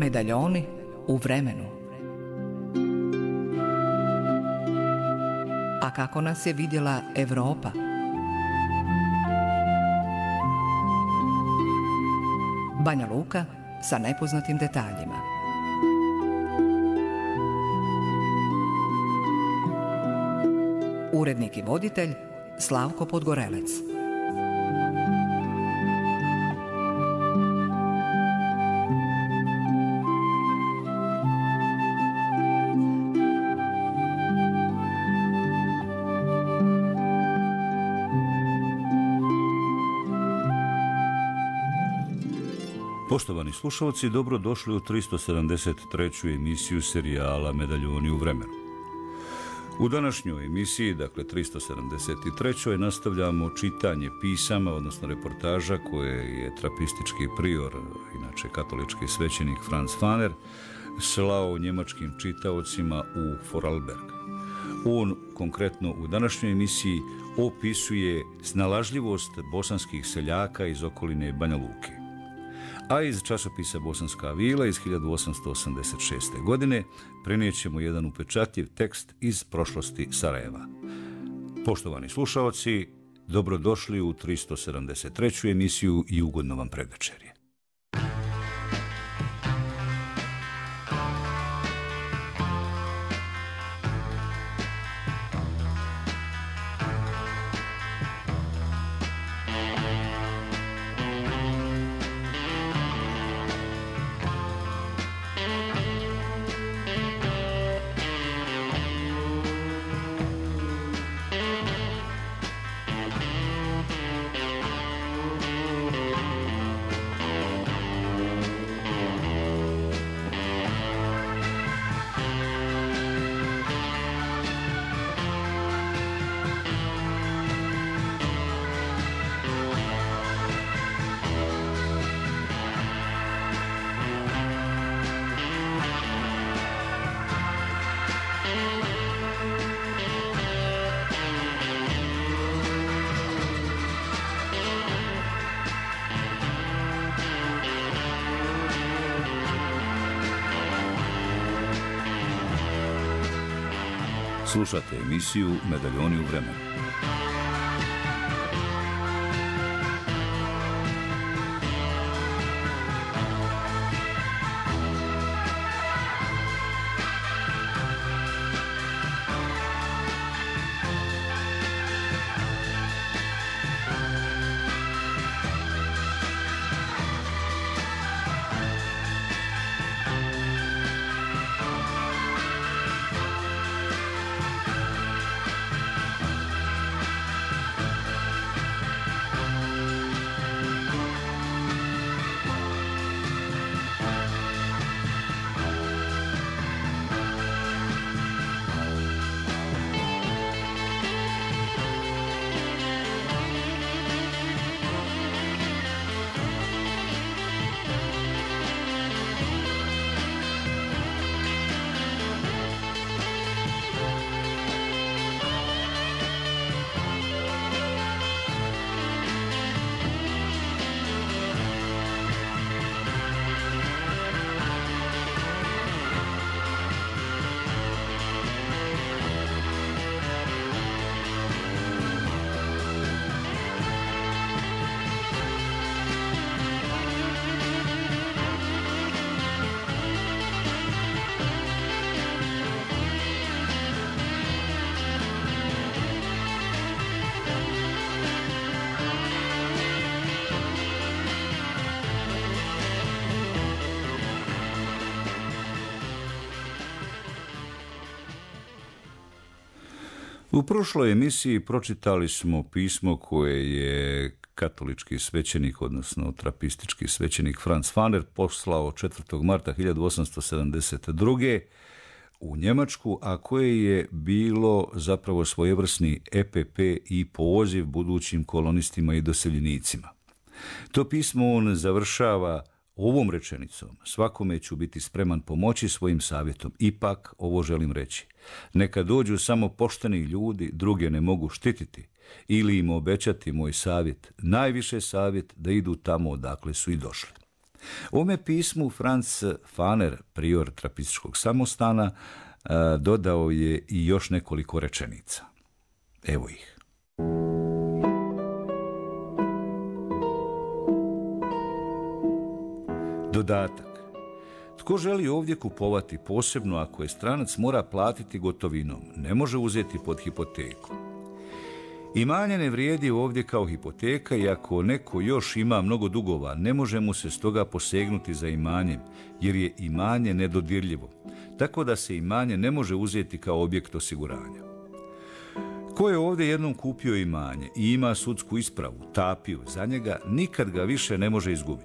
Medaljoni u vremenu. A kako nas je vidjela Evropa? Banja Luka sa nepoznatim detaljima. Urednik i voditelj Slavko Podgorelec. Poštovani slušalci, dobrodošli u 373. emisiju serijala Medaljoni u vremenu. U današnjoj emisiji, dakle 373. nastavljamo čitanje pisama, odnosno reportaža koje je trapistički prior, inače katolički svećenik Franz Faner, slao njemačkim čitaocima u Vorarlberg. On konkretno u današnjoj emisiji opisuje snalažljivost bosanskih seljaka iz okoline Banja Luke. A iz časopisa Bosanska vila iz 1886. godine prenijećemo jedan upečatljiv tekst iz prošlosti Sarajeva. Poštovani slušaoci, dobrodošli u 373. emisiju i ugodno vam predvečerje. Slušate emisiju Medaljoni u vremenu. U prošloj emisiji pročitali smo pismo koje je katolički svećenik, odnosno trapistički svećenik Franz Faner poslao 4. marta 1872. u Njemačku, a koje je bilo zapravo svojevrsni EPP i poziv budućim kolonistima i doseljenicima. To pismo on završava ovom rečenicom: svakome ću biti spreman pomoći svojim savjetom. Ipak, ovo želim reći, neka dođu samo pošteni ljudi, druge ne mogu štititi, ili im obećati moj savjet, najviše savjet da idu tamo odakle su i došli. Ovome pismu Franz Faner, prior trapističkog samostana, dodao je i još nekoliko rečenica. Evo ih. Dodatak. Tko želi ovdje kupovati, posebno ako je stranac, mora platiti gotovinom, ne može uzeti pod hipoteku. Imanje ne vrijedi ovdje kao hipoteka i ako neko još ima mnogo dugova, ne može mu se stoga posegnuti za imanjem, jer je imanje nedodirljivo, tako da se imanje ne može uzeti kao objekt osiguranja. Ko je ovdje jednom kupio imanje i ima sudsku ispravu, tapiju za njega, nikad ga više ne može izgubiti.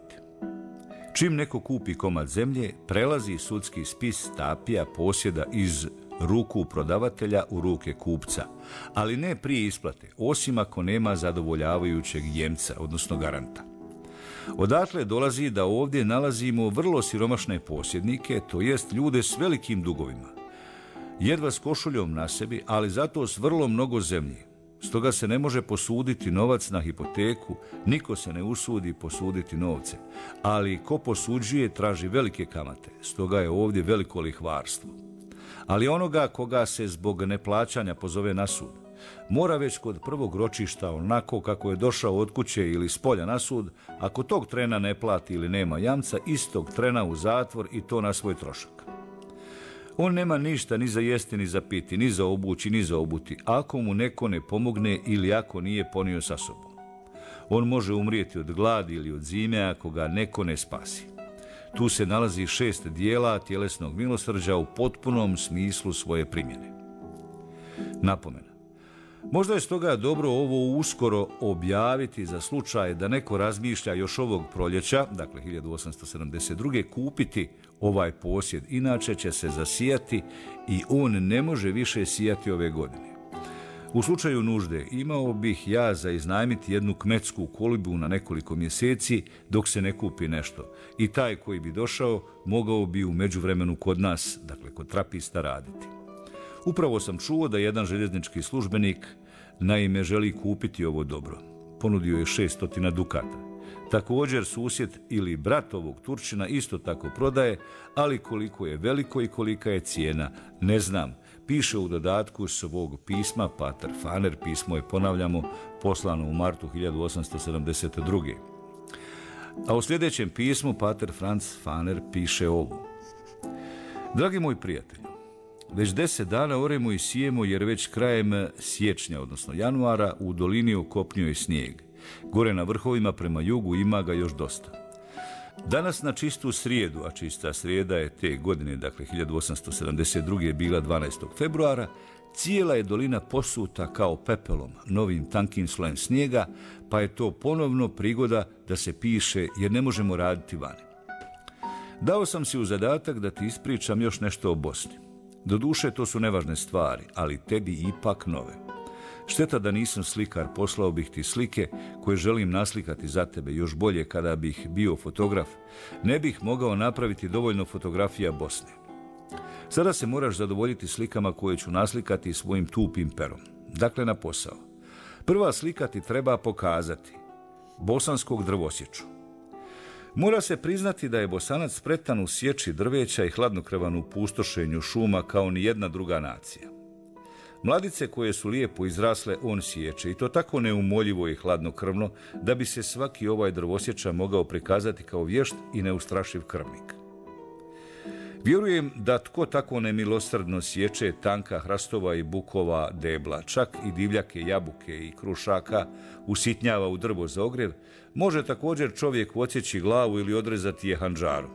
Čim neko kupi komad zemlje, prelazi sudski spis tapija posjeda iz ruku prodavatelja u ruke kupca, ali ne prije isplate, osim ako nema zadovoljavajućeg jemca, odnosno garanta. Odatle dolazi da ovdje nalazimo vrlo siromašne posjednike, to jest ljude s velikim dugovima. Jedva s košuljom na sebi, ali zato s vrlo mnogo zemlje. Stoga se ne može posuditi novac na hipoteku, niko se ne usudi posuditi novce, ali ko posuđuje traži velike kamate, stoga je ovdje veliko lihvarstvo. Ali onoga koga se zbog neplaćanja pozove na sud, mora već kod prvog ročišta, onako kako je došao od kuće ili s polja na sud, ako tog trena ne plati ili nema jamca, istog trena u zatvor i to na svoj trošak. On nema ništa ni za jesti, ni za piti, ni za obući, ni za obuti, ako mu neko ne pomogne ili ako nije ponio sa sobom. On može umrijeti od gladi ili od zime ako ga neko ne spasi. Tu se nalazi 6 dijela tjelesnog milosrđa u potpunom smislu svoje primjene. Napomena. Možda je stoga dobro ovo uskoro objaviti za slučaj da neko razmišlja još ovog proljeća, dakle 1872. kupiti ovaj posjed, inače će se zasijati i on ne može više sijati ove godine. U slučaju nužde imao bih ja za iznajmiti jednu kmetsku kolibu na nekoliko mjeseci dok se ne kupi nešto i taj koji bi došao mogao bi u međuvremenu kod nas, dakle kod trapista, raditi. Upravo sam čuo da jedan željeznički službenik naime želi kupiti ovo dobro. Ponudio je 600 dukata. Također susjed ili brat ovog Turčina isto tako prodaje, ali koliko je veliko i kolika je cijena, ne znam. Piše u dodatku svog pisma pater Faner, pismo je, ponavljamo, poslano u martu 1872. A u sljedećem pismu pater Franz Faner piše ovo. Dragi moj prijatelju, već 10 dana oremo i sijemo jer već krajem siječnja, odnosno januara, u dolini okopnio je snijeg. Gore na vrhovima prema jugu ima ga još dosta. Danas na čistu srijedu, a čista srijeda je te godine, dakle 1872. bila 12. februara, cijela je dolina posuta kao pepelom, novim tankim slojem snijega, pa je to ponovno prigoda da se piše jer ne možemo raditi vani. Dao sam si u zadatak da ti ispričam još nešto o Bosni. Doduše, to su nevažne stvari, ali tebi ipak nove. Šteta da nisam slikar, poslao bih ti slike koje želim naslikati za tebe, još bolje kada bih bio fotograf. Ne bih mogao napraviti dovoljno fotografija Bosne. Sada se moraš zadovoljiti slikama koje ću naslikati svojim tupim perom. Dakle, na posao. Prva slika ti treba pokazati bosanskog drvosječu. Mora se priznati da je Bosanac spretan u sječi drveća i hladnokrvan u pustošenju šuma kao ni jedna druga nacija. Mladice koje su lijepo izrasle on siječe i to tako neumoljivo i hladnokrvno da bi se svaki ovaj drvosječa mogao prikazati kao vješt i neustrašiv krvnik. Vjerujem da tko tako nemilosrdno sječe tanka hrastova i bukova debla, čak i divljake jabuke i krušaka usitnjava u drvo za ogrjev, može također čovjek odsjeći glavu ili odrezati je handžarom.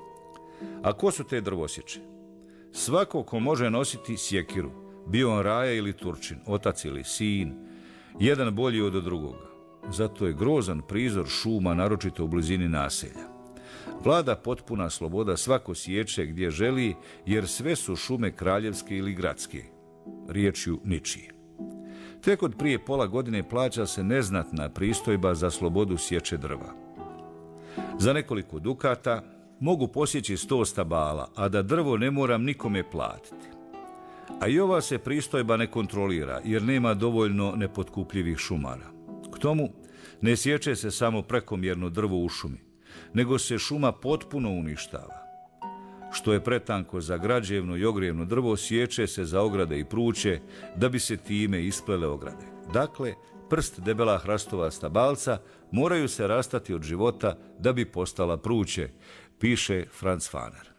A ko su te drvosječe? Svako ko može nositi sjekiru, bio on raja ili Turčin, otac ili sin, jedan bolji od drugoga. Zato je grozan prizor šuma, naročito u blizini naselja. Vlada potpuna sloboda, svako sječe gdje želi, jer sve su šume kraljevske ili gradske, riječju ničije. Tek od prije pola godine plaća se neznatna pristojba za slobodu sječe drva. Za nekoliko dukata mogu posjeći 100 stabala, a da drvo ne moram nikome platiti. A i ova se pristojba ne kontrolira, jer nema dovoljno nepotkupljivih šumara. K tomu, ne sječe se samo prekomjerno drvo u šumi. nego se šuma potpuno uništava. Što je pretanko za građevno i ogrijevno drvo, sječe se za ograde i pruće, da bi se time isplele ograde. Dakle, prst debela hrastova stabalca moraju se rastati od života da bi postala pruće, piše Franz Faner.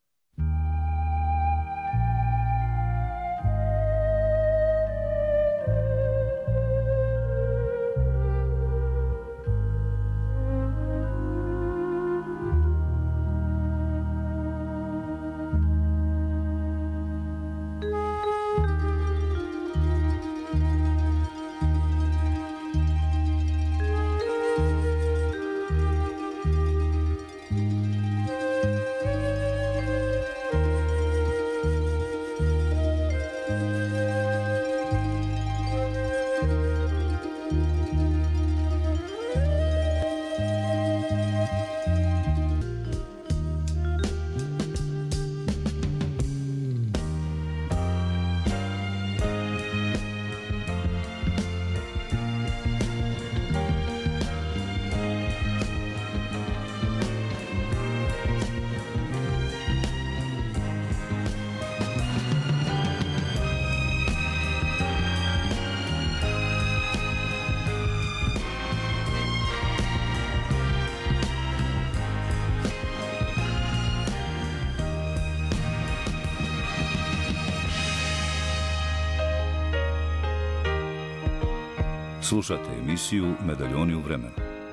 Slušate emisiju Medaljoni u vremenu.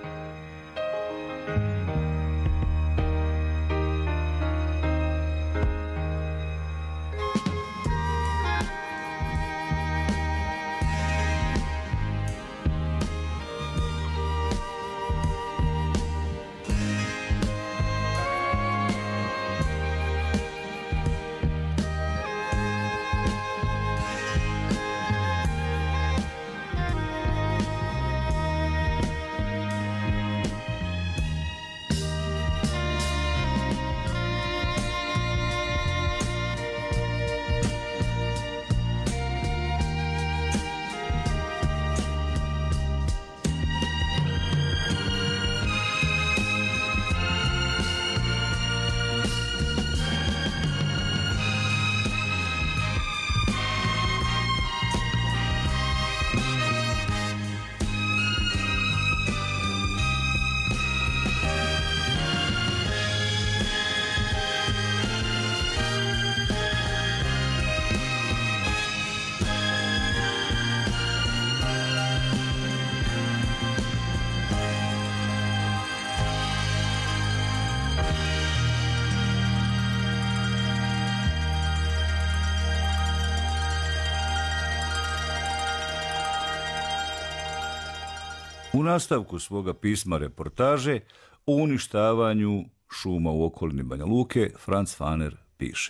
U nastavku svoga pisma reportaže o uništavanju šuma u okolini Banja Luke, Franz Faner piše.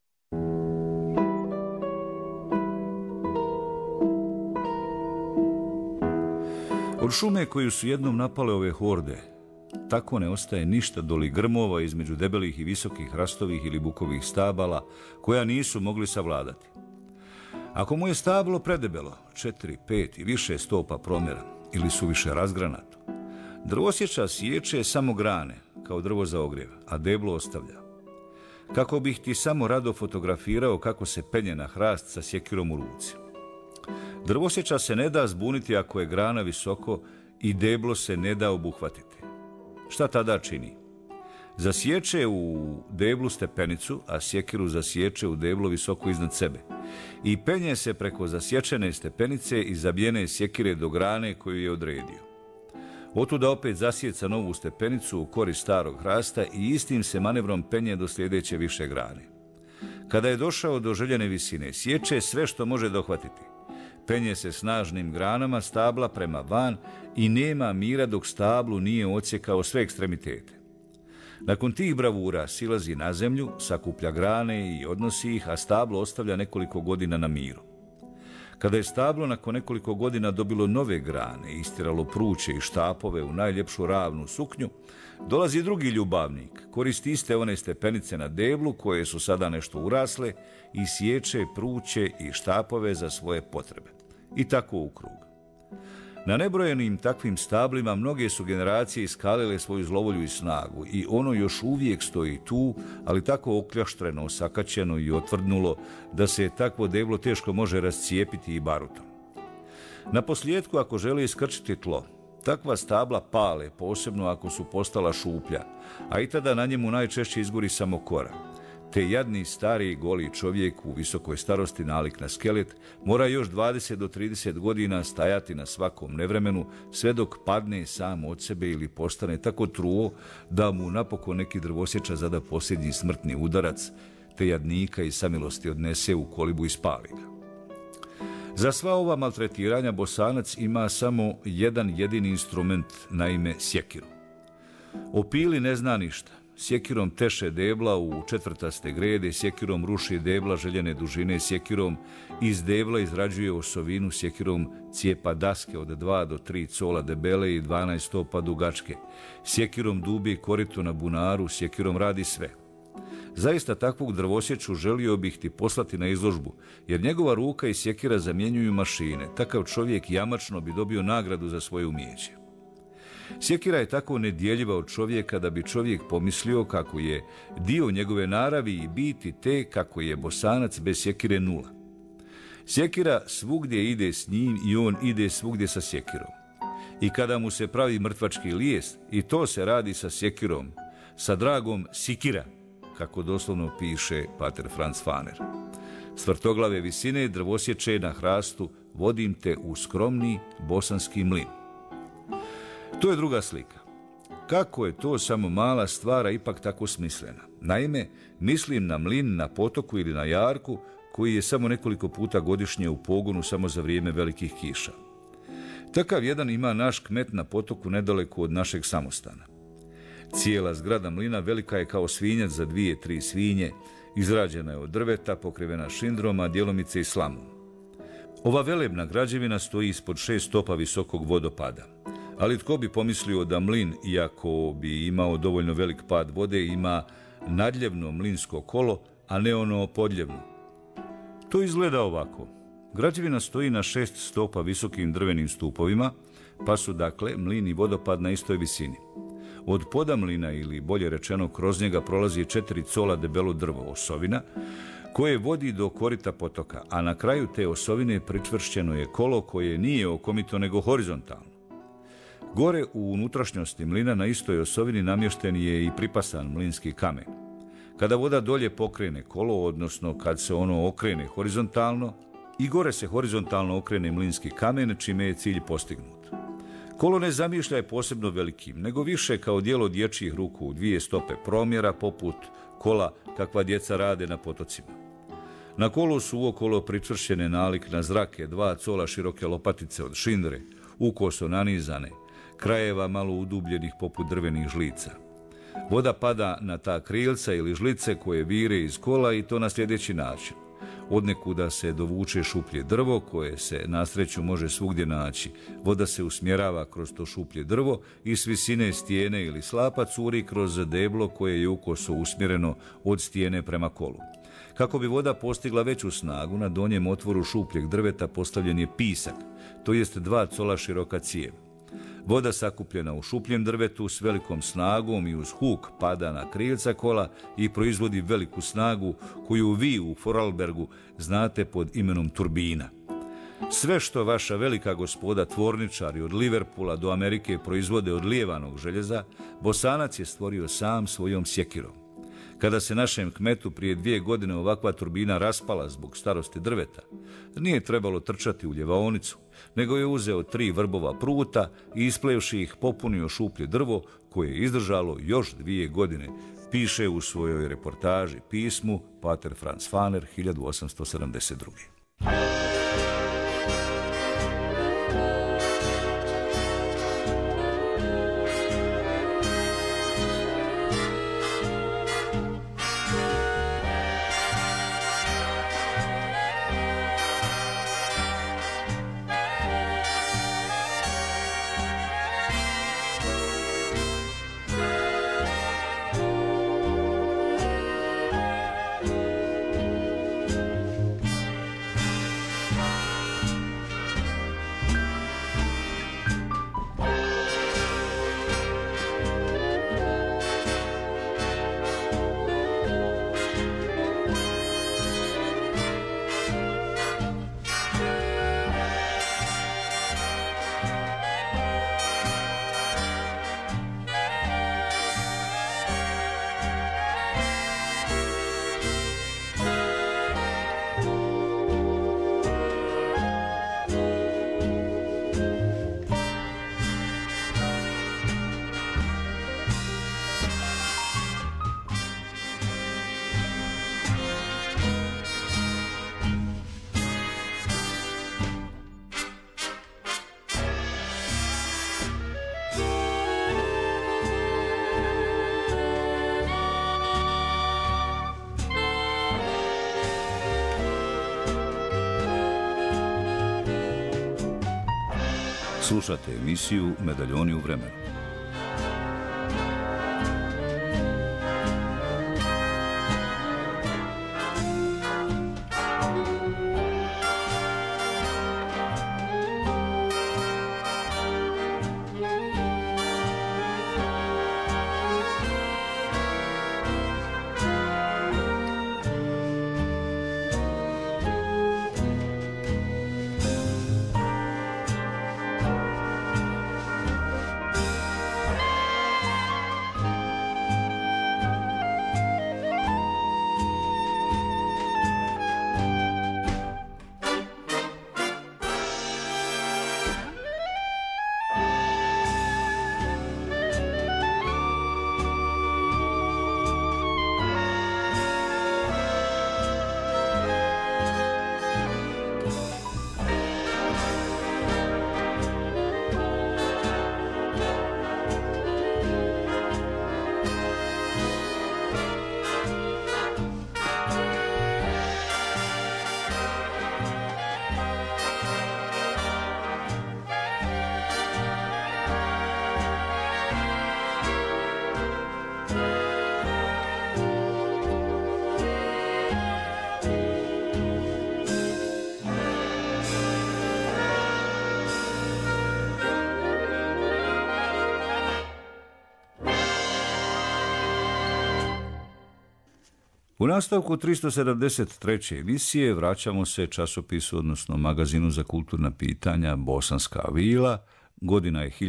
Od šume koju su jednom napale ove horde, tako ne ostaje ništa doli grmova između debelih i visokih hrastovih ili bukovih stabala, koja nisu mogli savladati. Ako mu je stablo predebelo, 4, 5 i više stopa promjera, ili su više razgranato, drvosječa sječe samo grane, kao drvo za ogrjev, a deblo ostavlja. Kako bih ti samo rado fotografirao kako se penje na hrast sa sjekirom u ruci. Drvosječa se ne da zbuniti ako je grana visoko i deblo se ne da obuhvatiti. Šta tada čini? Zasječe u deblu stepenicu, a sjekiru zasječe u deblo visoko iznad sebe. I penje se preko zasječene stepenice i zabijene sjekire do grane koju je odredio. Otuda opet zasjeca novu stepenicu u korist starog hrasta i istim se manevrom penje do sljedeće više grane. Kada je došao do željene visine, sječe sve što može dohvatiti. Penje se snažnim granama stabla prema van i nema mira dok stablu nije odsjekao sve ekstremitete. Nakon tih bravura silazi na zemlju, sakuplja grane i odnosi ih, a stablo ostavlja nekoliko godina na miru. Kada je stablo nakon nekoliko godina dobilo nove grane, istiralo pruće i štapove u najljepšu ravnu suknju, dolazi drugi ljubavnik, koristi iste one stepenice na deblu koje su sada nešto urasle i sječe pruće i štapove za svoje potrebe. I tako u krug. Na nebrojenim takvim stablima mnoge su generacije iskalile svoju zlovolju i snagu i ono još uvijek stoji tu, ali tako okljaštreno, osakaćeno i otvrdnulo da se takvo deblo teško može rascijepiti i barutom. Na posljedku, ako žele iskrčiti tlo, takva stabla pale, posebno ako su postala šuplja, a i tada na njemu najčešće izgori samo kora. Te jadni, stari, goli čovjek u visokoj starosti nalik na skelet mora još 20 do 30 godina stajati na svakom nevremenu sve dok padne sam od sebe ili postane tako truo da mu napokon neki drvosječa zada posljednji smrtni udarac, te jadnika iz samilosti odnese u kolibu i spali ga. Za sva ova maltretiranja Bosanac ima samo jedan jedini instrument, na ime sjekiru. O pili ne zna ništa. Sjekirom teše debla u četvrtaste grede, sjekirom ruši debla željene dužine, sjekirom iz debla izrađuje osovinu, sjekirom cijepa daske od 2 do 3 cola debele i 12 stopa dugačke, sjekirom dubi korito na bunaru, sjekirom radi sve. Zaista takvog drvosječu želio bih ti poslati na izložbu, jer njegova ruka i sjekira zamjenjuju mašine. Takav čovjek jamačno bi dobio nagradu za svoje umijeće. Sjekira je tako nedjeljiva od čovjeka da bi čovjek pomislio kako je dio njegove naravi i biti te kako je Bosanac bez sjekire nula. Sjekira svugdje ide s njim i on ide svugdje sa sjekirom. I kada mu se pravi mrtvački lijes, i to se radi sa sjekirom, sa dragom sikira, kako doslovno piše pater Franz Faner. S tvrtoglave visine drvosječe na hrastu vodim te u skromni bosanski mlin. To je druga slika. Kako je to samo mala stvar, a ipak tako smislena. Naime, mislim na mlin na potoku ili na jarku, koji je samo nekoliko puta godišnje u pogonu samo za vrijeme velikih kiša. Takav jedan ima naš kmet na potoku nedaleko od našeg samostana. Cijela zgrada mlina velika je kao svinjac za 2-3 svinje, izrađena je od drveta, pokrivena šindrom, a djelomice i slamom. Ova velebna građevina stoji ispod 6 stopa visokog vodopada. Ali tko bi pomislio da mlin, iako bi imao dovoljno velik pad vode, ima nadljevno mlinsko kolo, a ne ono podljevno. To izgleda ovako. Građevina stoji na 6 stopa visokim drvenim stupovima, pa su dakle mlin i vodopad na istoj visini. Od poda mlina, ili bolje rečeno kroz njega, prolazi 4 cola debelo drvo, osovina, koje vodi do korita potoka, a na kraju te osovine pričvršćeno je kolo koje nije okomito nego horizontalno. Gore u unutrašnjosti mlina na istoj osovini namješten je i pripasan mlinski kamen. Kada voda dolje pokrene kolo, odnosno kad se ono okrene horizontalno, i gore se horizontalno okrene mlinski kamen, čime je cilj postignut. Kolo ne zamišlja posebno velikim, nego više kao dijelo dječjih ruku u 2 stope promjera, poput kola kakva djeca rade na potocima. Na kolu su uokolo pričvršćene nalik na zrake 2 cola široke lopatice od šindre, ukoso nanizane, krajeva malo udubljenih poput drvenih žlica. Voda pada na ta krilca ili žlice koje vire iz kola, i to na sljedeći način. Odnekuda se dovuče šuplje drvo koje se na sreću može svugdje naći. Voda se usmjerava kroz to šuplje drvo i s visine stijene ili slapa curi kroz deblo koje je ukoso usmjereno od stijene prema kolu. Kako bi voda postigla veću snagu, na donjem otvoru šupljeg drveta postavljen je pisak, to jest 2 cola široka cijev. Voda sakupljena u šupljem drvetu s velikom snagom i uz huk pada na krilca kola i proizvodi veliku snagu koju vi u Vorarlbergu znate pod imenom turbina. Sve što vaša velika gospoda tvorničari od Liverpoola do Amerike proizvode od lijevanog željeza, Bosanac je stvorio sam svojom sjekirom. Kada se našem kmetu prije 2 godine ovakva turbina raspala zbog starosti drveta, nije trebalo trčati u ljevaonicu, nego je uzeo 3 vrbova pruta i isplevši ih popunio šuplje drvo koje je izdržalo još 2 godine, piše u svojoj reportaži pismu pater Franz Faner 1872. Slušate emisiju Medaljoni u vremenu. U nastavku 373. emisije vraćamo se časopisu, odnosno magazinu za kulturna pitanja Bosanska vila, godina je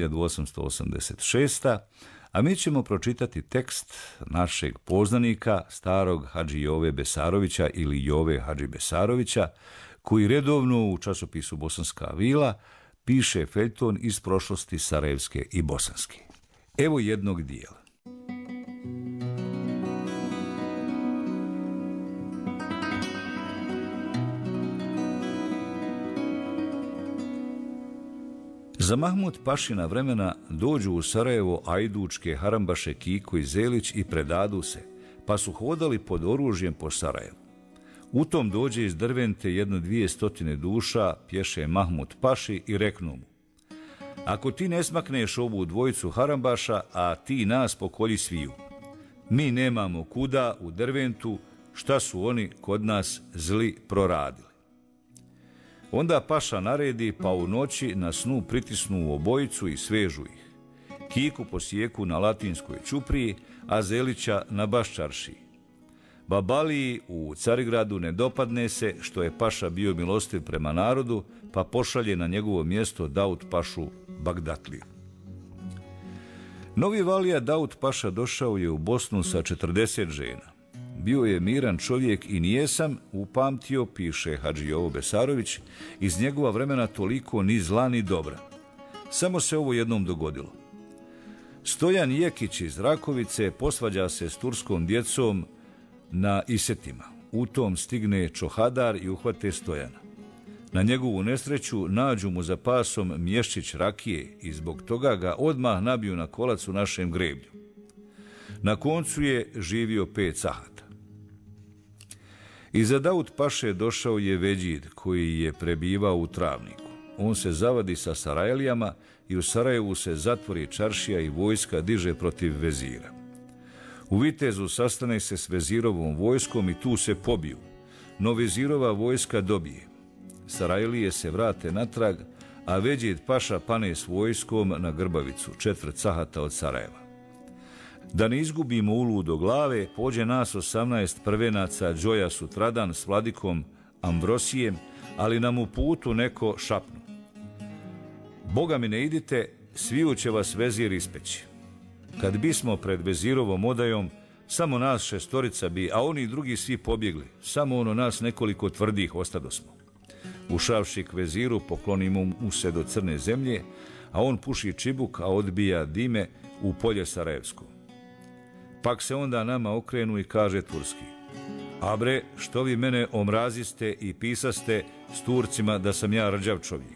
1886. A mi ćemo pročitati tekst našeg poznanika, starog Hadži Jove Besarovića ili Jove Hadži Besarovića, koji redovno u časopisu Bosanska vila piše feljton iz prošlosti sarajevske i bosanske. Evo jednog dijela. Za Mahmud Pašina vremena dođu u Sarajevo ajdučke Harambaše Kiko i Zelić i predadu se, pa su hodali pod oružjem po Sarajevu. U tom dođe iz Drvente 1-200 duša, pješe Mahmud Paši i reknu mu: ako ti ne smakneš ovu dvojicu Harambaša, a ti nas pokolji sviju. Mi nemamo kuda u Drventu, šta su oni kod nas zli proradili. Onda Paša naredi, pa u noći na snu pritisnu u obojicu i svežu ih. Kiku posijeku na Latinskoj ćupriji, a Zelića na Baščaršiji. Babaliji u Carigradu ne dopadne se što je Paša bio milostiv prema narodu, pa pošalje na njegovo mjesto Daud Pašu Bagdatliju. Novi valija Daud Paša došao je u Bosnu sa 40 žena. Bio je miran čovjek i nijesam upamtio, piše Hadži Jovo Besarović, iz njegova vremena toliko ni zla ni dobra. Samo se ovo jednom dogodilo. Stojan Jekić iz Rakovice posvađa se s turskom djecom na Isetima. U tom stigne Čohadar i uhvate Stojana. Na njegovu nesreću nađu mu za pasom mješćić rakije i zbog toga ga odmah nabiju na kolac u našem greblju. Na koncu je živio 5 sahata. Iza Daud Paše došao je Veđid, koji je prebivao u Travniku. On se zavadi sa Sarajlijama i u Sarajevu se zatvori čaršija i vojska diže protiv vezira. U Vitezu sastane se s vezirovom vojskom i tu se pobiju, no vezirova vojska dobije. Sarajlije se vrate natrag, a Veđid Paša pane s vojskom na Grbavicu, 4 sahata od Sarajeva. Da ne izgubimo uludo glave, pođe nas 18 prvenaca Đoja sutradan s vladikom Ambrosijem, ali nam u putu neko šapnu: Boga mi ne idite, sviju će vas vezir ispeći. Kad bismo pred vezirovom odajom, samo nas 6 bi, a oni drugi svi pobjegli, samo ono nas nekoliko tvrdih ostadosmo. Ušavši k veziru, poklonimo mu se do crne zemlje, a on puši čibuk, a odbija dime u polje Sarajevsko. Pak se onda nama okrenu i kaže turski: a bre, što vi mene omraziste i pisaste s Turcima da sam ja rđav čovjek?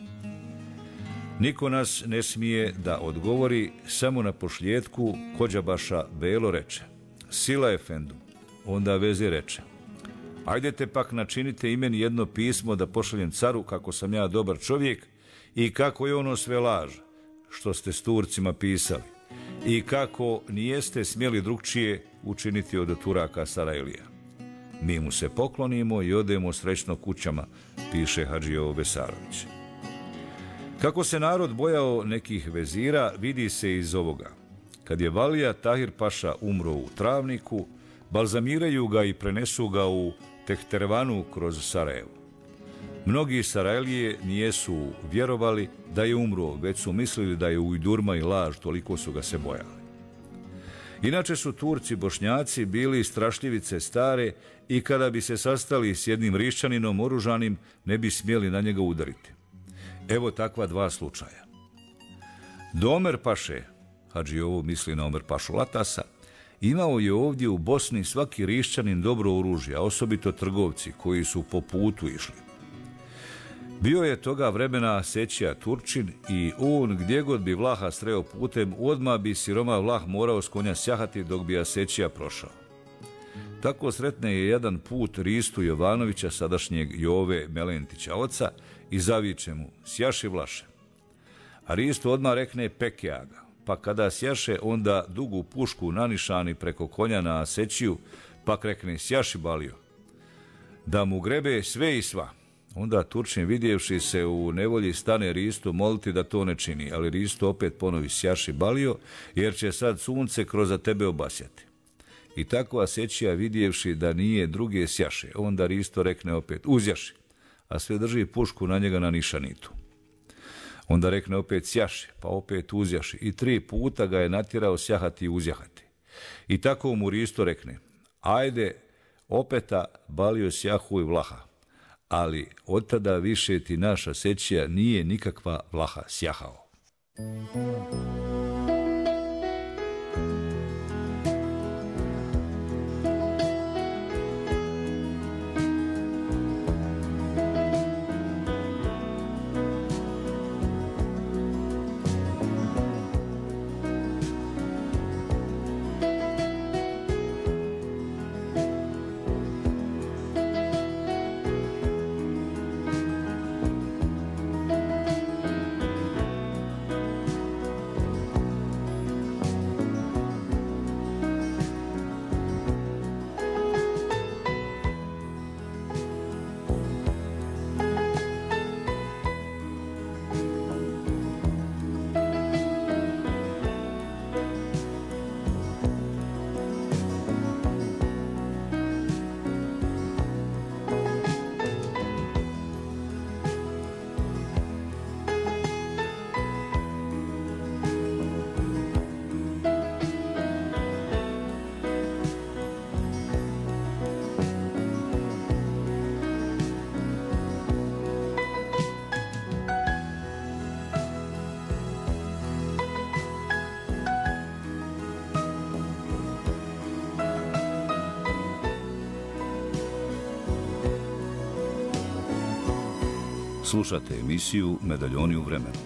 Niko nas ne smije da odgovori, samo na pošljetku Kođabaša Belo reče: sila efendum. Onda vezir reče: ajdete pak načinite i meni jedno pismo da pošaljem caru kako sam ja dobar čovjek i kako je ono sve laž, što ste s Turcima pisali, i kako nijeste smjeli drugčije učiniti od Turaka Sarajlija. Mi mu se poklonimo i odemo srećno kućama, piše Hadžijo Besarović. Kako se narod bojao nekih vezira, vidi se iz ovoga. Kad je Valija Tahir Paša umro u Travniku, balzamiraju ga i prenesu ga u Tehtervanu kroz Sarajevo. Mnogi Sarajlije nijesu vjerovali da je umro, već su mislili da je ujdurma i laž, toliko su ga se bojali. Inače su Turci Bošnjaci bili strašljivice stare i kada bi se sastali s jednim Rišćaninom oružanim, ne bi smjeli na njega udariti. Evo takva dva slučaja. Do Omer Paše, Hadžijovo misli na Omer Pašu Latasa, imao je ovdje u Bosni svaki Rišćanin dobro oružje, a osobito trgovci koji su po putu išli. Bio je toga vremena Sećija Turčin i on gdje god bi Vlaha sreo putem, odmah bi siroma Vlah morao s konja sjahati dok bi Asećija prošao. Tako sretne je jedan put Ristu Jovanovića, sadašnjeg Jove Melentića oca, i zaviče mu: sjaši Vlaše. A Risto odmah rekne: pekeaga. Pa kada sjaše, onda dugu pušku nanišani preko konja na Asećiju, pa rekne: sjaši Balio. Da mu grebe sve i sva. Onda Turčin, vidjevši se u nevolji, stane Ristu moliti da to ne čini, ali Risto opet ponovi: sjaši Balio, jer će sad sunce kroz tebe obasjati. I tako Asećija, vidjevši da nije druge, sjaše. Onda Risto rekne opet: uzjaši, a sve drži pušku na njega na nišanitu. Onda rekne opet: sjaši, pa opet uzjaši, i 3 puta ga je natjerao sjahati i uzjahati. I tako mu Risto rekne: ajde, opeta Balio sjahuj Vlaha. Ali od tada više ti naša Asećija nije nikakva Vlaha sjahao. Slušate emisiju Medaljoni u vremenu.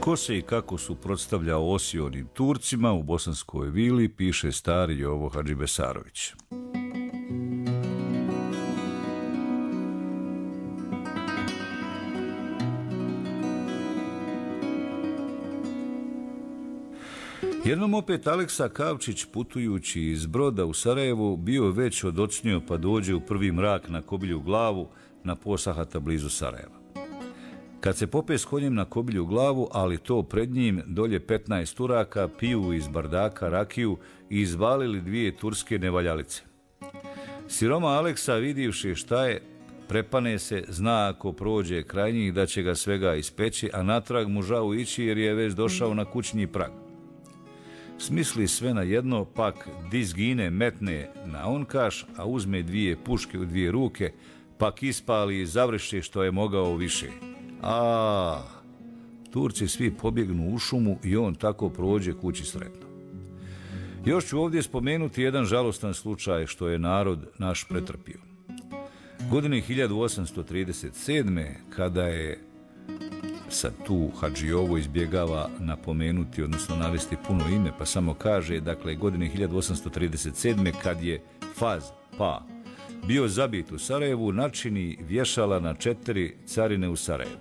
Ko se i kako suprotstavljao osionim Turcima u Bosanskoj vili, piše stari Jovo Hadžibesarović. Jednom opet Aleksa Kavčić, putujući iz Broda u Sarajevo, bio već odocnio pa dođe u prvi mrak na Kobilju glavu na Posahata blizu Sarajeva. Kad se pope s konjem na Kobilju glavu, ali to pred njim dolje 15 Turaka piju iz bardaka rakiju i izvalili 2 turske nevaljalice. Siroma Aleksa, vidivši šta je, prepane se, zna ako prođe kraj njih da će ga svega ispeći, a natrag mu žao ići jer je već došao na kućni prag. Smisli sve na jedno, pak dizgine metne na onkaš, a uzme 2 puške u 2 ruke, pak ispali i završi što je mogao više. Turci svi pobjegnu u šumu i on tako prođe kući sretno. Još ću ovdje spomenuti jedan žalostan slučaj što je narod naš pretrpio. Godine 1837. kada je, sad tu Hadžijovo izbjegava napomenuti, odnosno navesti puno ime, pa samo kaže, dakle, godine 1837. kad je Faz Pa bio zabit u Sarajevu, načini vješala na 4 carine u Sarajevu.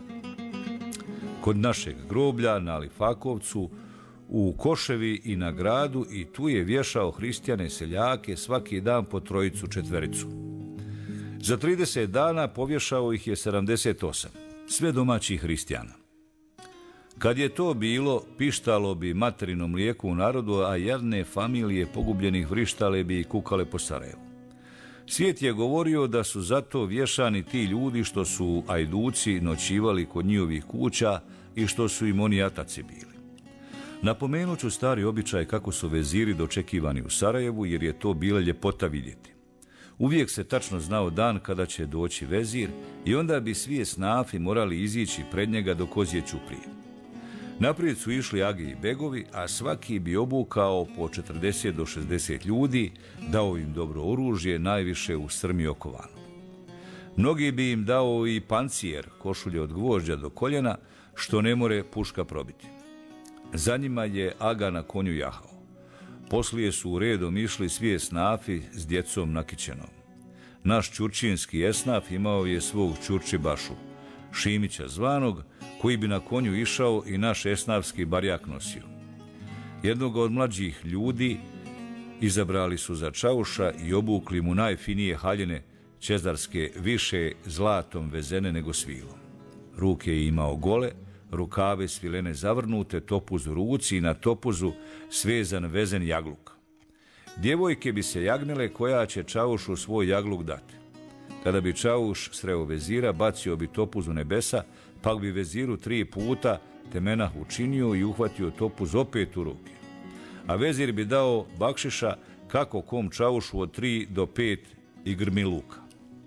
Kod našeg groblja na Lifakovcu, u Koševi i na gradu, i tu je vješao hristijane seljake svaki dan po 3-4. Za 30 dana povješao ih je 78, sve domaćih hristijana. Kad je to bilo, pištalo bi materinom mlijeku u narodu, a jadne familije pogubljenih vrištale bi i kukale po Sarajevu. Svijet je govorio da su zato vješani ti ljudi što su ajduci noćivali kod njihovih kuća i što su im oni ataci bili. Napomenut ću stari običaj kako su veziri dočekivani u Sarajevu, jer je to bila ljepota vidjeti. Uvijek se tačno znao dan kada će doći vezir i onda bi svi esnafi morali izići pred njega do kozje ćuprije. Naprijed su išli agi i begovi, a svaki bi obukao po 40 do 60 ljudi, dao im dobro oružje, najviše u srmi okovanu. Mnogi bi im dao i pancijer, košulje od gvožđa do koljena, što ne more puška probiti. Za njima je aga na konju jahao. Poslije su redom išli svi esnafi s djecom nakićenom. Naš ćurčinski esnaf imao je svog ćurčibašu, Šimića zvanog, koji bi na konju išao i naš esnafski barjak nosio. Jednog od mlađih ljudi izabrali su za čauša i obukli mu najfinije haljine čezarske, više zlatom vezene nego svilom. Ruke je imao gole, rukave svilene zavrnute, topuz u ruci i na topuzu svezan vezen jagluk. Djevojke bi se jagnile koja će čaušu svoj jagluk dati. Kada bi čauš sreo vezira, bacio bi topuz u nebesa, pak bi veziru 3 puta temenah učinio i uhvatio topuz opet u ruke. A vezir bi dao bakšiša kako kom čaušu od 3 do 5 i grmi luka.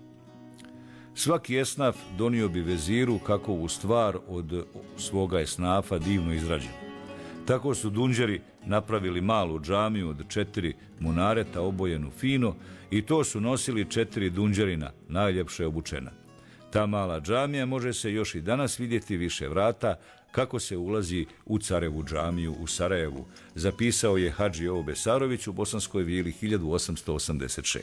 Svaki esnaf donio bi veziru kakovu stvar od svoga esnafa divno izrađenu. Tako su dunđeri napravili malu džamiju od 4 munareta obojenu fino i to su nosili 4 dunđerina, najljepše obučena. Ta mala džamija može se još i danas vidjeti više vrata kako se ulazi u Carevu džamiju u Sarajevu, zapisao je Hadži Jovo Besarović u Bosanskoj vili 1886.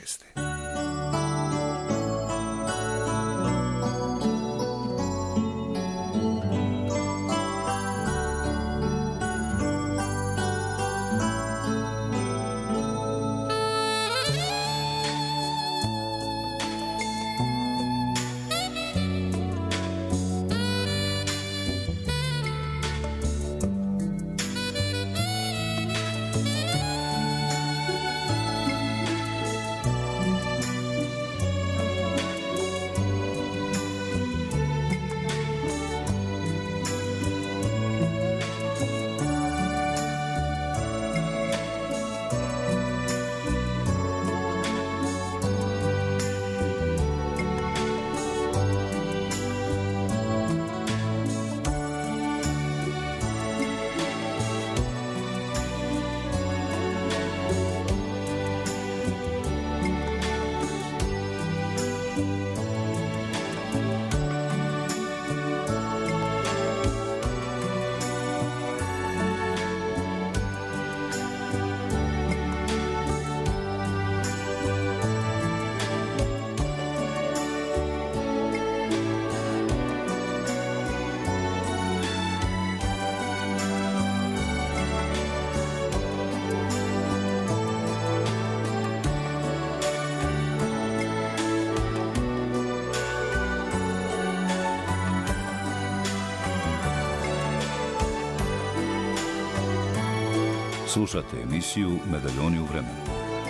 Slušate emisiju Medaljoni u vremenu.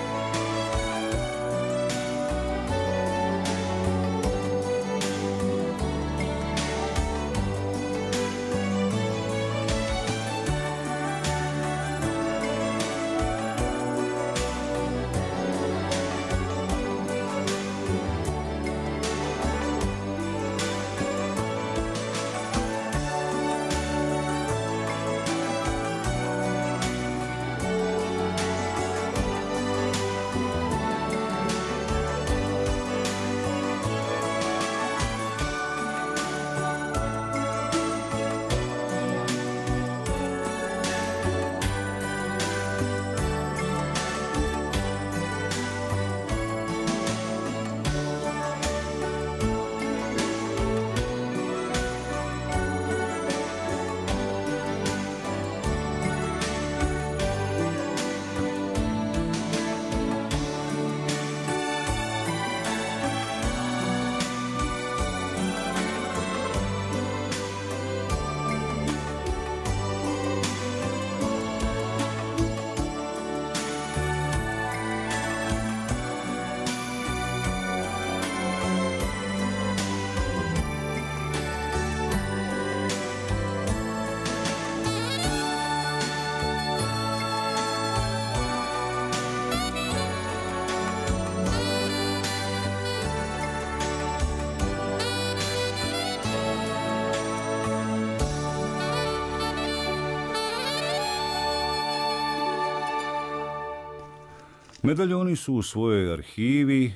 Medaljoni su u svojoj arhivi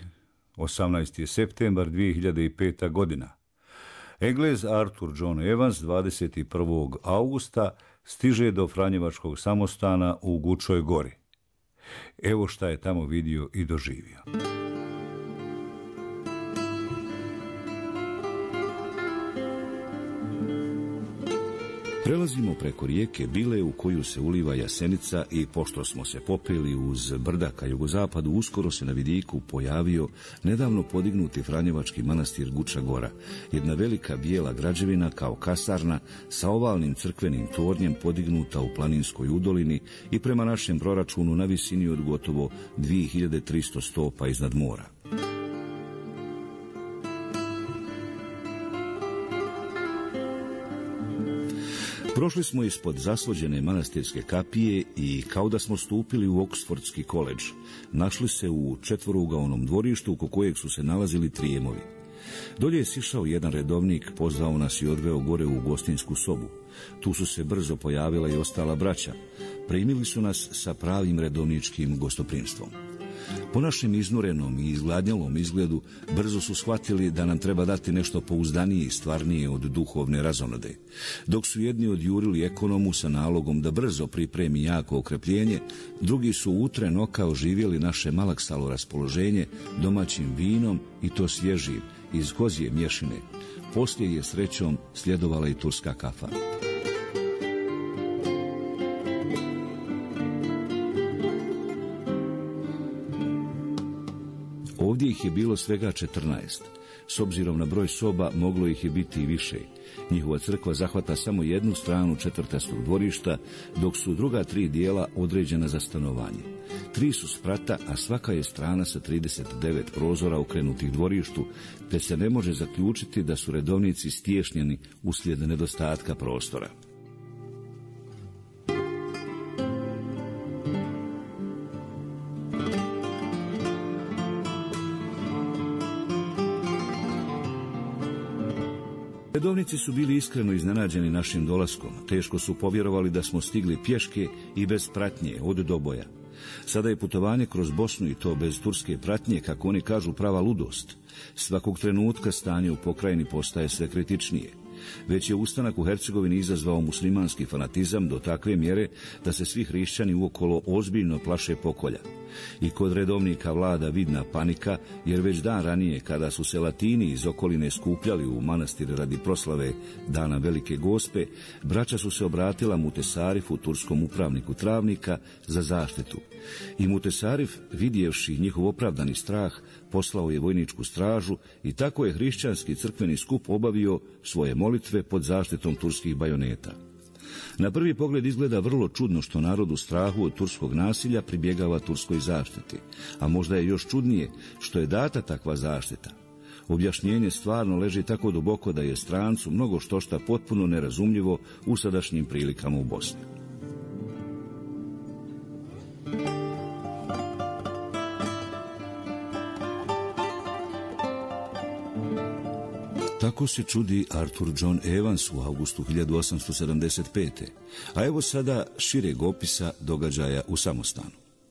18. septembar 2005. godina. Englez Arthur John Evans 21. augusta stiže do Franjevačkog samostana u Gučoj gori. Evo šta je tamo vidio i doživio. Prelazimo preko rijeke Bile u koju se uliva Jasenica i pošto smo se popeli uz brda ka jugozapadu, uskoro se na vidiku pojavio nedavno podignuti Franjevački manastir Guča Gora, jedna velika bijela građevina kao kasarna sa ovalnim crkvenim tornjem podignuta u planinskoj udolini i prema našem proračunu na visini od gotovo 2300 stopa iznad mora. Prošli smo ispod zaslođene manastirske kapije i kao da smo stupili u Oksfordski koledž, našli se u četvorougaonom dvorištu oko kojeg su se nalazili trijemovi. Dolje je sišao jedan redovnik, pozvao nas i odveo gore u gostinsku sobu. Tu su se brzo pojavila i ostala braća. Primili su nas sa pravim redovničkim gostoprimstvom. Po našem iznurenom i izgladnjalom izgledu brzo su shvatili da nam treba dati nešto pouzdanije i stvarnije od duhovne razonode. Dok su jedni odjurili ekonomu sa nalogom da brzo pripremi jako okrepljenje, drugi su u tren oka oživjeli naše malaksalo raspoloženje domaćim vinom i to svježim, iz kozje mješine. Poslije je srećom sljedovala i turska kafa. Ovdje ih je bilo svega 14. S obzirom na broj soba moglo ih je biti i više. Njihova crkva zahvata samo jednu stranu četvrtastog dvorišta, dok su druga 3 dijela određena za stanovanje. 3 su sprata, a svaka je strana sa 39 prozora okrenutih dvorištu, te se ne može zaključiti da su redovnici stješnjeni uslijed nedostatka prostora. Redovnici su bili iskreno iznenađeni našim dolaskom. Teško su povjerovali da smo stigli pješke i bez pratnje od Doboja. Sada je putovanje kroz Bosnu i to bez turske pratnje, kako oni kažu, prava ludost. Svakog trenutka stanje u pokrajini postaje sve kritičnije. Već je ustanak u Hercegovini izazvao muslimanski fanatizam do takve mjere da se svi hrišćani uokolo ozbiljno plaše pokolja. I kod redovnika vlada vidna panika, jer već dan ranije, kada su se Latini iz okoline skupljali u manastir radi proslave Dana Velike Gospe, braća su se obratila Mutesarifu, turskom upravniku Travnika, za zaštitu. I Mutesarif, vidjevši njihov opravdani strah, poslao je vojničku stražu i tako je hrišćanski crkveni skup obavio svoje molitve pod zaštitom turskih bajoneta. Na prvi pogled izgleda vrlo čudno što narod u strahu od turskog nasilja pribjegava turskoj zaštiti, a možda je još čudnije što je data takva zaštita. Objašnjenje stvarno leži tako duboko da je strancu mnogo štošta potpuno nerazumljivo u sadašnjim prilikama u Bosni. Tako se čudi Arthur John Evans u augustu 1875. A evo sada šireg opisa događaja u Samostanu.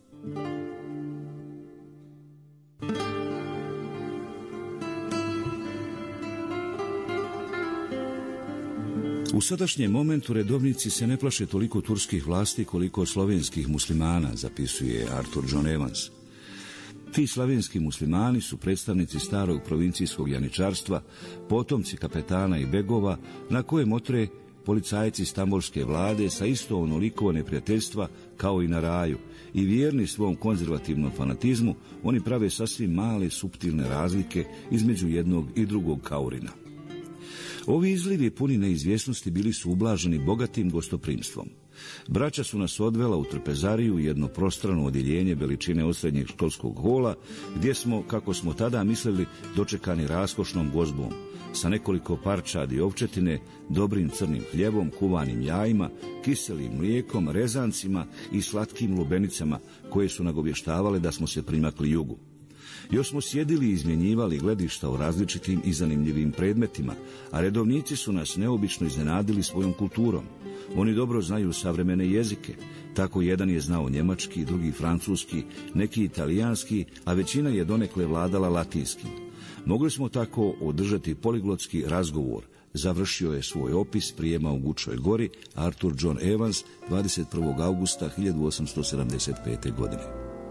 U sadašnjem momentu redovnici se ne plaše toliko turskih vlasti koliko slovenskih muslimana, zapisuje Arthur John Evans. Ti slavenski muslimani su predstavnici starog provincijskog janičarstva, potomci kapetana i begova, na koje motre policajci stambolske vlade sa isto onoliko neprijateljstva kao i na raju, i vjerni svom konzervativnom fanatizmu, oni prave sasvim male suptilne razlike između jednog i drugog kaurina. Ovi izlivi puni neizvjesnosti bili su ublaženi bogatim gostoprimstvom. Braća su nas odvela u trpezariju, jedno prostrano odjeljenje veličine osrednjeg školskog hola, gdje smo, kako smo tada mislili, dočekani raskošnom gozbom, sa nekoliko parčadi ovčetine, dobrim crnim hljebom, kuvanim jajima, kiselim mlijekom, rezancima i slatkim lubenicama, koje su nagovještavale da smo se primakli jugu. Još smo sjedili i izmjenjivali gledišta o različitim i zanimljivim predmetima, a redovnici su nas neobično iznenadili svojom kulturom. Oni dobro znaju savremene jezike, tako jedan je znao njemački, drugi francuski, neki italijanski, a većina je donekle vladala latinskim. Mogli smo tako održati poliglotski razgovor. Završio je svoj opis prijema u Gučoj gori Arthur John Evans 21. augusta 1875. godine.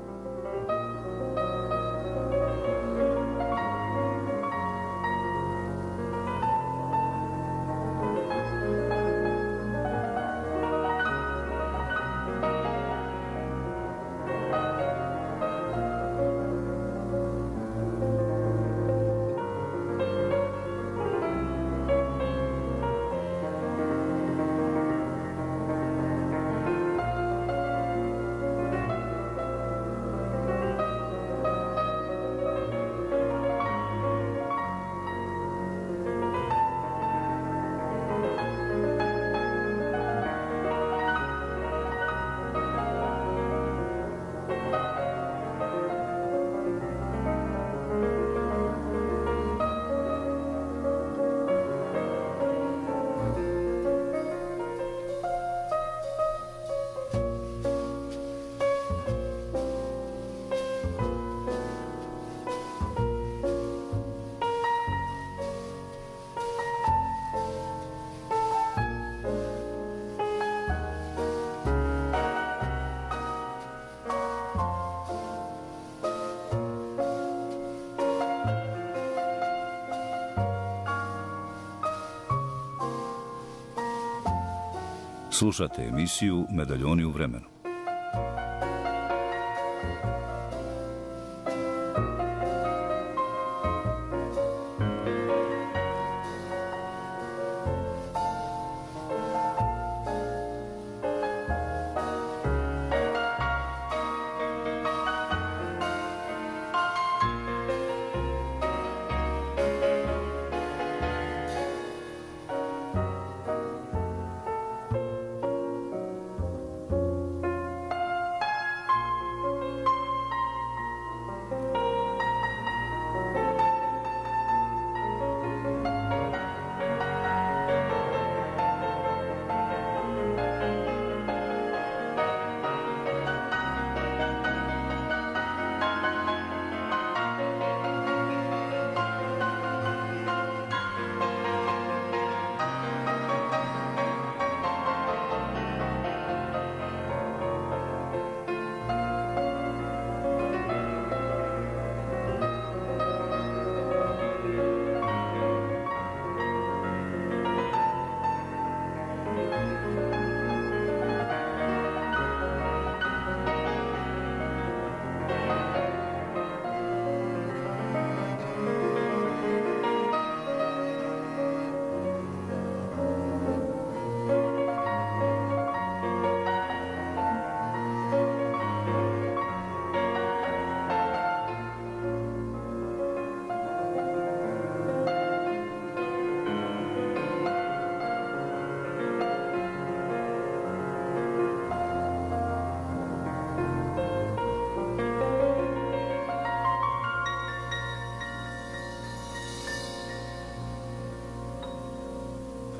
Slušate emisiju Medaljoni u vremenu.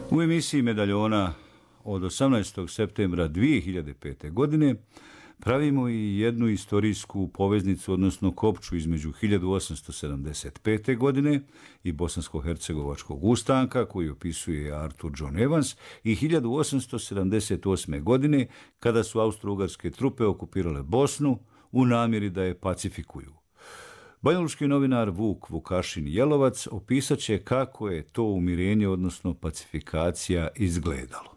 U emisiji Medaljona od 18. septembra 2005. godine pravimo i jednu istorijsku poveznicu, odnosno kopču između 1875. godine i bosansko-hercegovačkog ustanka koji opisuje Arthur John Evans i 1878. godine kada su austro-ugarske trupe okupirale Bosnu u namjeri da je pacifikuju. Banjalučki novinar Vuk Vukašin Jelovac opisat će kako je to umirenje, odnosno pacifikacija, izgledalo.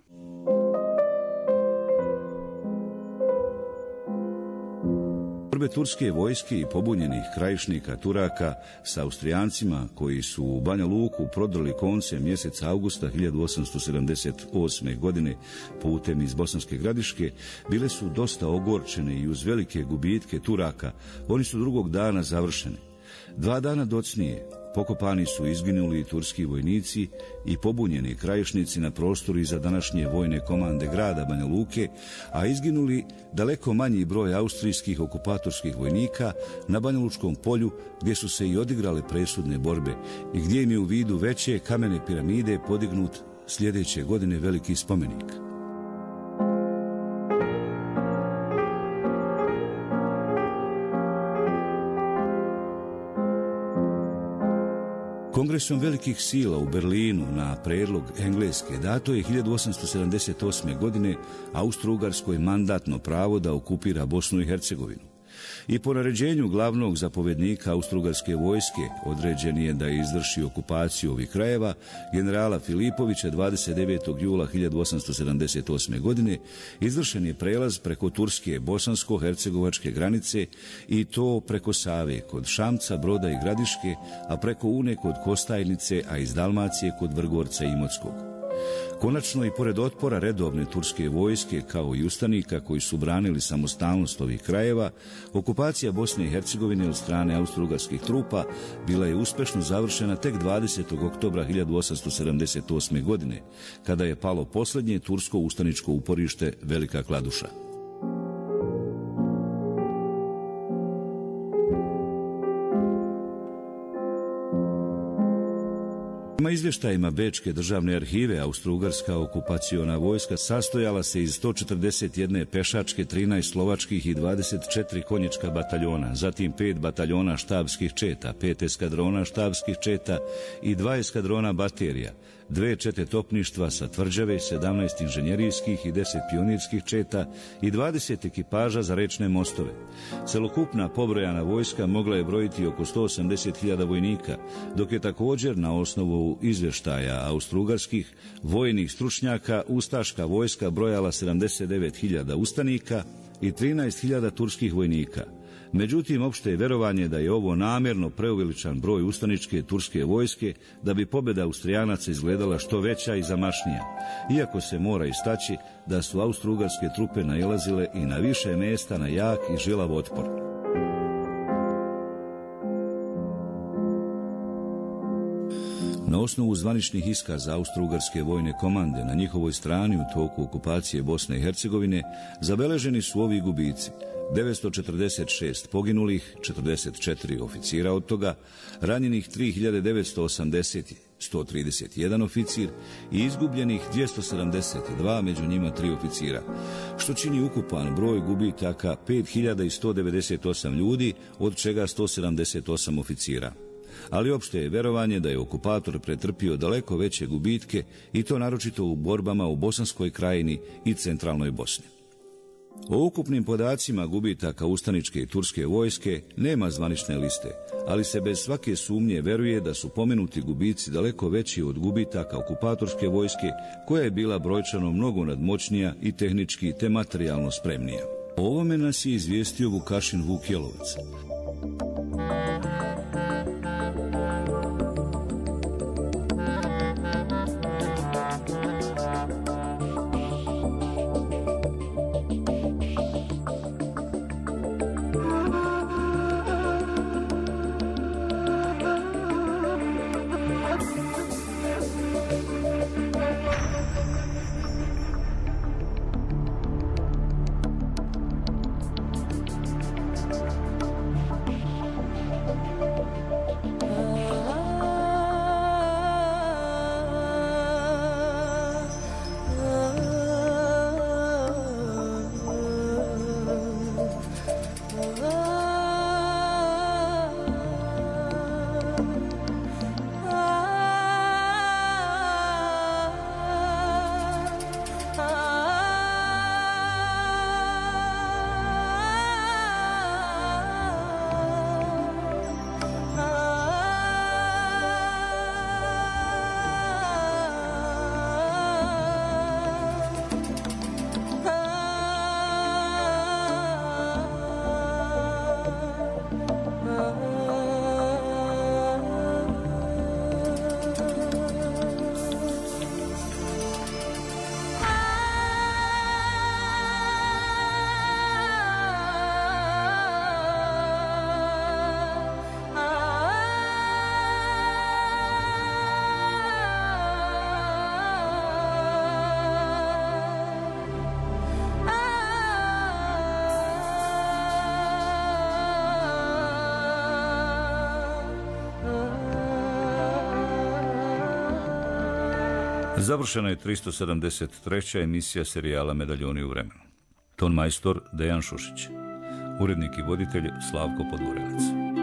Borbe turske vojske i pobunjenih krajišnika Turaka sa Austrijancima koji su u Banja Luku prodrli koncem mjeseca avgusta 1878. godine putem iz Bosanske Gradiške bile su dosta ogorčene i uz velike gubitke Turaka oni su drugog dana završeni. 2 dana docnije pokopani su izginuli turski vojnici i pobunjeni krajišnici na prostoru iza današnje vojne komande grada Banja Luke, a izginuli daleko manji broj austrijskih okupatorskih vojnika na Banjalučkom polju gdje su se i odigrale presudne borbe i gdje im je u vidu veće kamene piramide podignut sljedeće godine veliki spomenik. Kongresom velikih sila u Berlinu na prijedlog Engleske dato je 1878. godine Austro-Ugarskoj mandatno pravo da okupira Bosnu i Hercegovinu. I po naređenju glavnog zapovjednika Austro-Ugarske vojske određen je da izvrši okupaciju ovih krajeva generala Filipovića 29. jula 1878. godine. Izvršen je prelaz preko turske bosansko-hercegovačke granice i to preko Save kod Šamca, Broda i Gradiške, a preko Une kod Kostajnice, a iz Dalmacije kod Vrgorca i Imotskog. Konačno i pored otpora redovne turske vojske kao i ustanika koji su branili samostalnost ovih krajeva, okupacija Bosne i Hercegovine od strane austro-ugarskih trupa bila je uspešno završena tek 20. oktobra 1878. godine, kada je palo posljednje tursko ustaničko uporište Velika Kladuša. Prema izvještajima Bečke državne arhive, austro-ugarska okupaciona vojska sastojala se iz 141 pešačke, 13 slovačkih i 24 konjička bataljona, zatim 5 bataljona štabskih četa, 5 eskadrona štabskih četa i 2 eskadrona baterija, 2 čete topništva sa tvrđave, 17 inženjerijskih i 10 pionirskih četa i 20 ekipaža za rečne mostove. Celokupna pobrojana vojska mogla je brojiti oko 180.000 vojnika, dok je također na osnovu izvještaja austro-ugarskih vojnih stručnjaka ustaška vojska brojala 79.000 ustanika i 13.000 turskih vojnika. Međutim, opšte je verovanje da je ovo namjerno preuveličan broj ustaničke turske vojske da bi pobjeda Austrijanaca izgledala što veća i zamašnija, iako se mora istaći da su austro-ugarske trupe nailazile i na više mjesta na jak i žilav otpor. Na osnovu zvaničnih iskaza austro-ugarske vojne komande na njihovoj strani u toku okupacije Bosne i Hercegovine zabeleženi su ovi gubici: 946 poginulih, 44 oficira od toga, ranjenih 3980, 131 oficir i izgubljenih 272, među njima 3 oficira, što čini ukupan broj gubitaka 5198 ljudi, od čega 178 oficira. Ali opšte je verovanje da je okupator pretrpio daleko veće gubitke i to naročito u borbama u Bosanskoj krajini i centralnoj Bosni. O ukupnim podacima gubitaka ustaničke i turske vojske nema zvanične liste, ali se bez svake sumnje veruje da su pomenuti gubici daleko veći od gubitaka okupatorske vojske, koja je bila brojčano mnogo nadmoćnija i tehnički te materijalno spremnija. O ovome nas je izvijestio Vukašin Vuk Jelovac. Završena je 373. emisija serijala Medaljoni u vremenu. Ton majstor Dejan Šušić. Urednik i voditelj Slavko Podgorelac.